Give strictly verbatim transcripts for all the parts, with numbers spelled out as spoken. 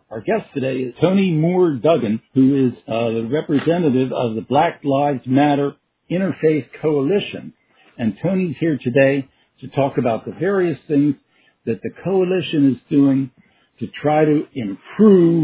Our guest today is Tony Moore Duggan, who is uh, the representative of the Black Lives Matter Interfaith Coalition. And Tony's here today to talk about the various things that the coalition is doing to try to improve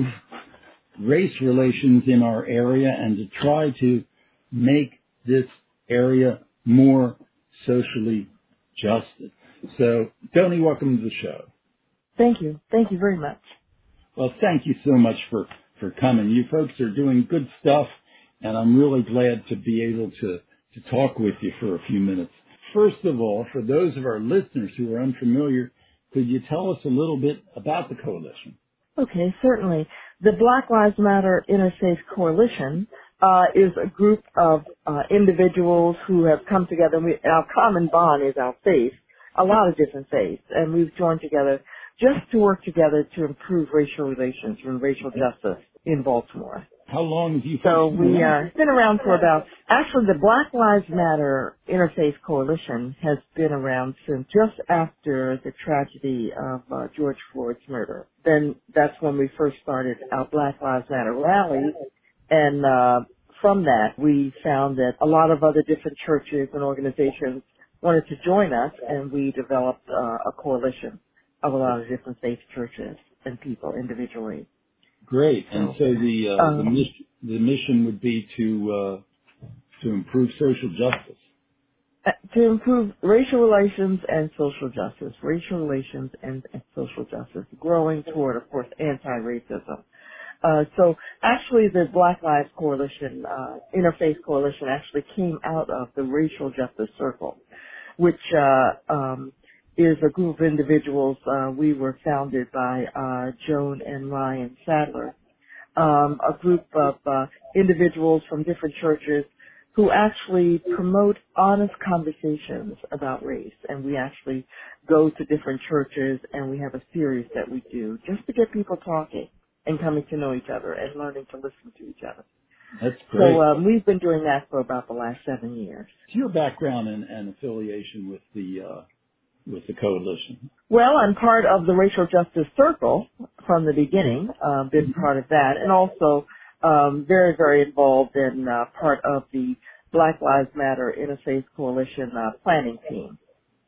race relations in our area and to try to make this area more socially just. So, Tony, welcome to the show. Thank you. Thank you very much. Well, thank you so much for, for coming. You folks are doing good stuff, and I'm really glad to be able to, to talk with you for a few minutes. First of all, for those of our listeners who are unfamiliar, could you tell us a little bit about the coalition? Okay, certainly. The Black Lives Matter Interfaith Coalition uh, is a group of uh, individuals who have come together. We, our common bond is our faith, a lot of different faiths, and we've joined together just to work together to improve racial relations and racial justice in Baltimore. How long have you So been we around? uh, been around for about, actually the Black Lives Matter Interfaith Coalition has been around since just after the tragedy of uh, George Floyd's murder. Then that's when we first started our Black Lives Matter rally, and uh, from that we found that a lot of other different churches and organizations wanted to join us, and we developed uh, a coalition of a lot of different faith churches and people individually. Great. And so the uh, um, the, mission, the mission would be to uh, to improve social justice. Uh, to improve racial relations and social justice, racial relations and, and social justice, growing toward, of course, anti-racism. Uh, so actually the Black Lives Coalition, uh, Interfaith Coalition actually came out of the Racial Justice Circle, which uh, um, is a group of individuals. Uh, we were founded by uh, Joan and Ryan Sadler, um, a group of uh, individuals from different churches who actually promote honest conversations about race. And we actually go to different churches and we have a series that we do just to get people talking and coming to know each other and learning to listen to each other. That's great. So um, we've been doing that for about the last seven years. What's your background and, and affiliation with the uh, with the coalition? Well, I'm part of the Racial Justice Circle from the beginning, uh, been part of that, and also um, very, very involved in uh, part of the Black Lives Matter Interfaith Coalition uh, planning team.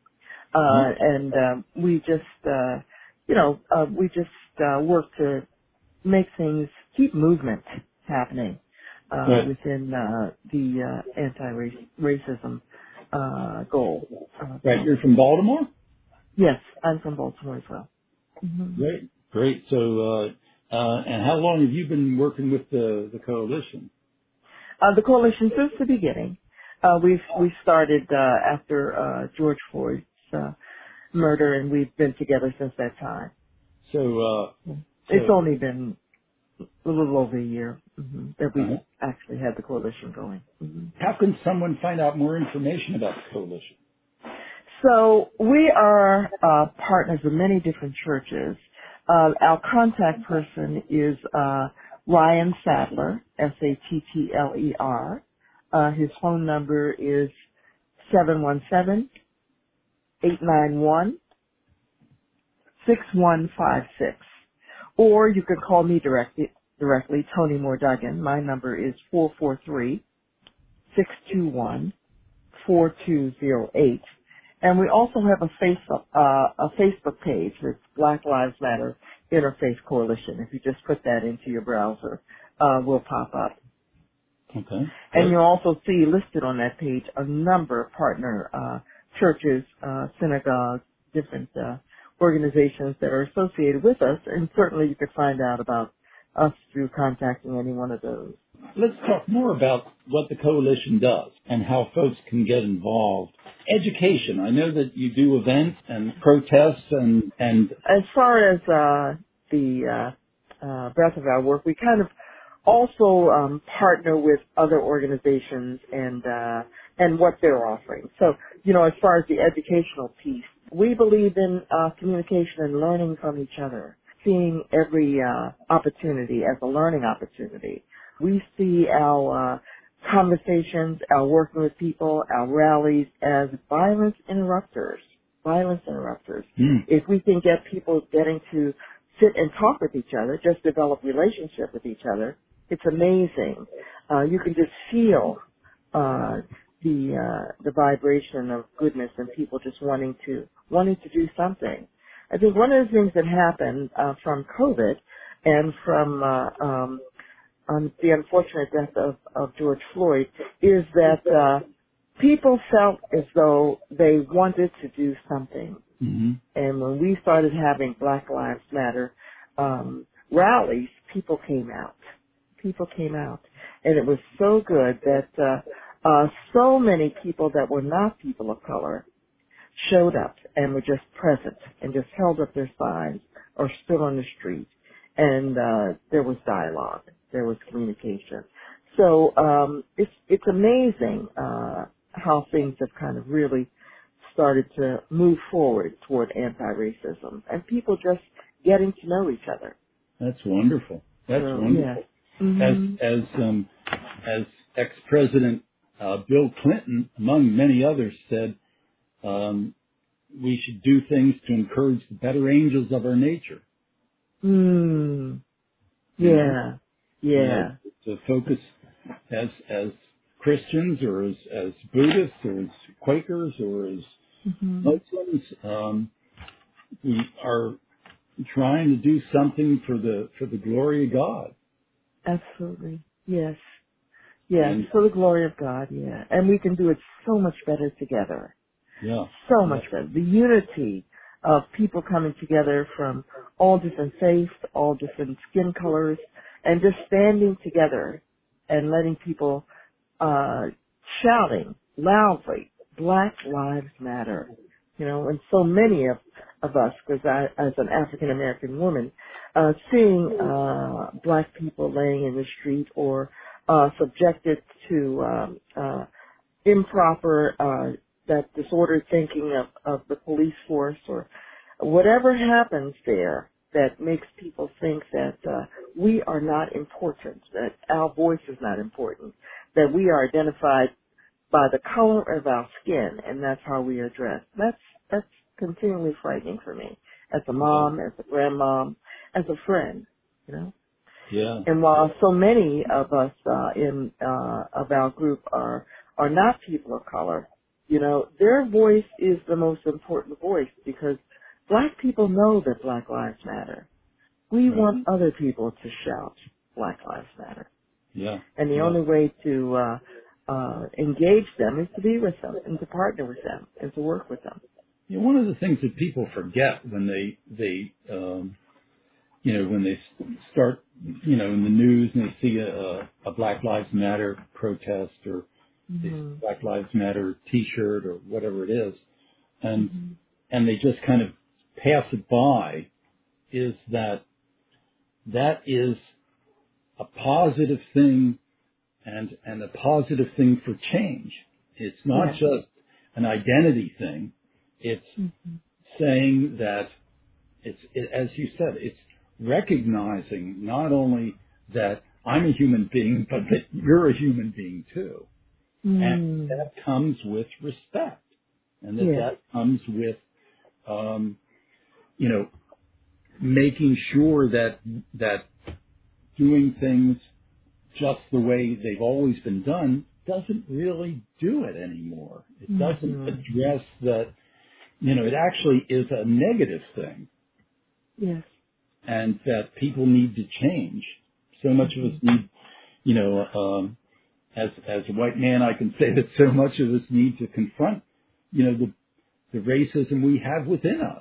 Uh, mm-hmm. And um, we just, uh, you know, uh, we just uh, work to make things, keep movement happening uh, right. within uh, the uh, anti-racism uh, goal. Uh, right. You're from Baltimore? Yes, I'm from Baltimore as well. Mm-hmm. Great. Great. So, uh, uh, and how long have you been working with the, the coalition? Uh, the coalition since the beginning. Uh, we've, we started, uh, after, uh, George Floyd's, uh, murder, and we've been together since that time. So, uh, it's so, only been a little over a year mm-hmm, that we uh-huh. actually had the coalition going. Mm-hmm. How can someone find out more information about the coalition? So we are, uh, partners with many different churches. Uh, our contact person is, uh, Ryan Sadler, S A T T L E R. Uh, his phone number is seven one seven, eight nine one, six one five six. Or you can call me directly, directly, Tony Moore Duggan. My number is four four three, six two one, four two zero eight. And we also have a Facebook, uh, a Facebook page. It's Black Lives Matter Interfaith Coalition. If you just put that into your browser, uh, will pop up. Okay. And you'll also see listed on that page a number of partner, uh, churches, uh, synagogues, different, uh, organizations that are associated with us. And certainly you could find out about us through contacting any one of those. Let's talk more about what the coalition does and how folks can get involved. Education. I know that you do events and protests and... and as far as uh, the uh, uh, breadth of our work, we kind of also um, partner with other organizations and uh, and what they're offering. So, you know, as far as the educational piece, we believe in uh, communication and learning from each other, seeing every uh, opportunity as a learning opportunity. We see our uh, conversations, our working with people, our rallies as violence interrupters, violence interrupters. Mm. If we can get people getting to sit and talk with each other, just develop relationship with each other. It's amazing. Uh, you can just feel uh, the uh, the vibration of goodness and people just wanting to wanting to do something. I think one of the things that happened uh, from COVID and from uh, um, um, the unfortunate death of, of George Floyd is that uh, people felt as though they wanted to do something. Mm-hmm. And when we started having Black Lives Matter um, rallies, people came out. People came out. And it was so good that uh, uh, so many people that were not people of color showed up and were just present and just held up their signs or stood on the street. And uh, there was dialogue. There was communication. So um, it's it's amazing uh, how things have kind of really started to move forward toward anti-racism and people just getting to know each other. That's wonderful. That's so, wonderful. Yeah. Mm-hmm. As as um, as ex-President uh, Bill Clinton, among many others, said, um, we should do things to encourage the better angels of our nature. Mm. Yeah. Yeah. You know, to focus as as Christians or as, as Buddhists or as Quakers or as mm-hmm. Muslims, um, we are trying to do something for the for the glory of God. Absolutely. Yes. Yes, and, for the glory of God, yeah. And we can do it so much better together. Yeah. So much yeah. better. The unity of people coming together from all different faiths, all different skin colors, and just standing together and letting people uh shouting loudly, Black Lives Matter. You know, and so many of, of us, because I, as an African American woman, uh, seeing uh, black people laying in the street or uh, subjected to um, uh, improper, uh, that disordered thinking of, of the police force or whatever happens there that makes people think that uh, we are not important, that our voice is not important, that we are identified by the color of our skin, and that's how we are dressed. That's that's continually frightening for me, as a mom, as a grandmom, as a friend, you know. Yeah. And while so many of us uh, in uh, of our group are are not people of color, you know, their voice is the most important voice because Black people know that Black Lives Matter. We right. want other people to shout Black Lives Matter. Yeah. And the yeah. only way to uh, uh, engage them is to be with them and to partner with them and to work with them. You know, one of the things that people forget when they, they, um, you know, when they start, you know, in the news and they see a, a Black Lives Matter protest or mm-hmm. a Black Lives Matter T-shirt or whatever it is, and mm-hmm. and they just kind of pass it by, is that that is a positive thing and and a positive thing for change. It's not yeah. just an identity thing. It's mm-hmm. saying that it's, it, as you said, it's recognizing not only that I'm a human being, but that you're a human being too. Mm. And that comes with respect. And that yeah. that comes with, um, you know, making sure that, that doing things just the way they've always been done doesn't really do it anymore. It mm-hmm. doesn't address that, you know, it actually is a negative thing. Yes. And that people need to change. So much mm-hmm. of us need, you know, um, as as a white man, I can say that so much of us need to confront, you know, the the racism we have within us.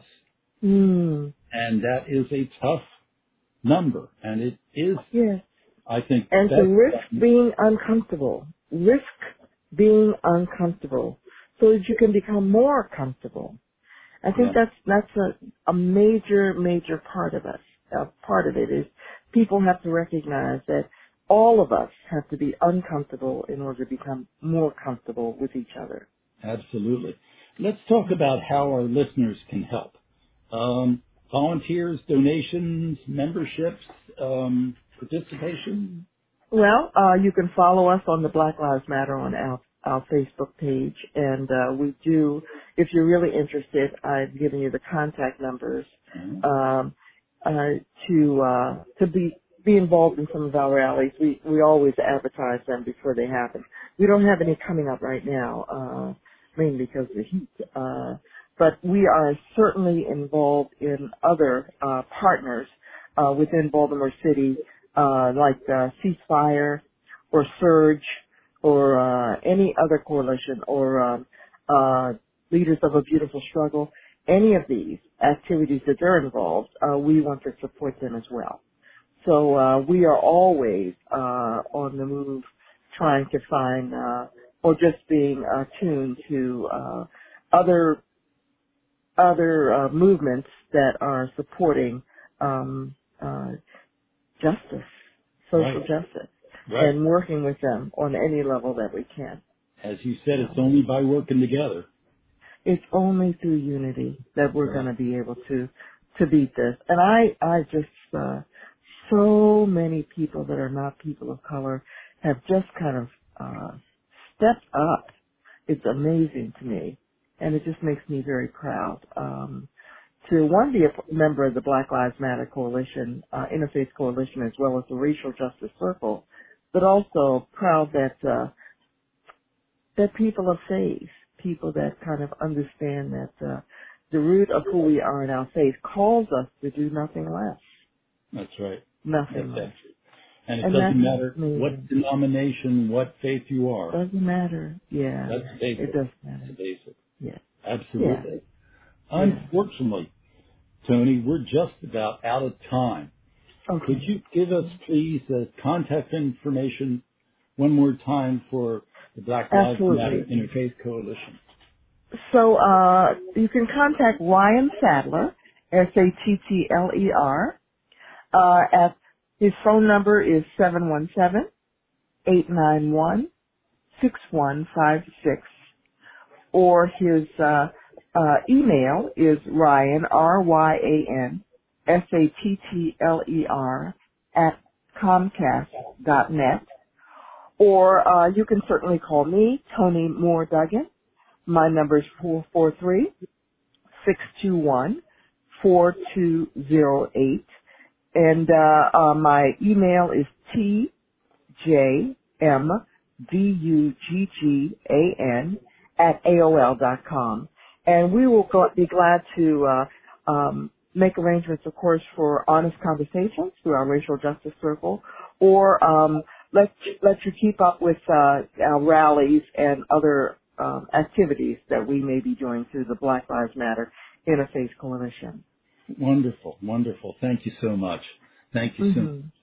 Mm. And that is a tough number. And it is, yes. I think. And to risk being uncomfortable. Risk being uncomfortable so that you can become more comfortable. I think yeah. that's that's a, a major, major part of us. Uh, part of it is people have to recognize that all of us have to be uncomfortable in order to become more comfortable with each other. Absolutely. Let's talk about how our listeners can help. Um, volunteers, donations, memberships, um, participation. Well, uh, you can follow us on the Black Lives Matter on our, our Facebook page, and uh, we do, if you're really interested, I've given you the contact numbers. Mm-hmm. Um, uh, to uh, to be be involved in some of our rallies. We we always advertise them before they happen. We don't have any coming up right now, uh, mainly because of the heat. Uh, but we are certainly involved in other uh, partners uh, within Baltimore City, uh, like uh, Ceasefire or Surge or uh, any other coalition or um, uh, Leaders of a Beautiful Struggle. Any of these activities that they're involved, uh, we want to support them as well. So uh, we are always uh, on the move, trying to find uh, or just being uh, tuned to uh, other other uh, movements that are supporting um, uh, justice, social Right. justice, Right. and working with them on any level that we can. As you said, it's only by working together. It's only through unity that we're Right. going to be able to to beat this. And I I just uh, so many people that are not people of color have just kind of uh, stepped up. It's amazing to me, and it just makes me very proud um, to, one, be a member of the Black Lives Matter Coalition, uh, Interfaith Coalition, as well as the Racial Justice Circle, but also proud that uh, that people of faith, people that kind of understand that uh, the root of who we are in our faith calls us to do nothing less. That's right. Nothing That's less. it. And it And doesn't that's matter amazing. what denomination, what faith you are. Doesn't matter. Yeah. That's basic. It does That's matter. basic. Yeah. Absolutely. Yeah. Unfortunately, Tony, we're just about out of time. Okay. Could you give us, please, the contact information one more time for the Black Lives Absolutely. Matter Interfaith Coalition? So uh, you can contact Ryan Sattler, S A T T L E R. Uh, at his phone number is seven one seven, eight nine one, six one five six, or his uh, uh, email is Ryan, R Y A N, S A T T L E R, at Comcast dot net. Or uh, you can certainly call me, Tony Moore Duggan. My number is four four three, six two one, four two zero eight. And uh, uh, my email is T J M D U G G A N at A O L dot com. And we will go, be glad to uh, um, make arrangements, of course, for honest conversations through our Racial Justice Circle, or um, let, let you keep up with uh, our rallies and other um, activities that we may be doing through the Black Lives Matter Interfaith Coalition. Wonderful, wonderful. Thank you so much. Thank you Mm-hmm. so much.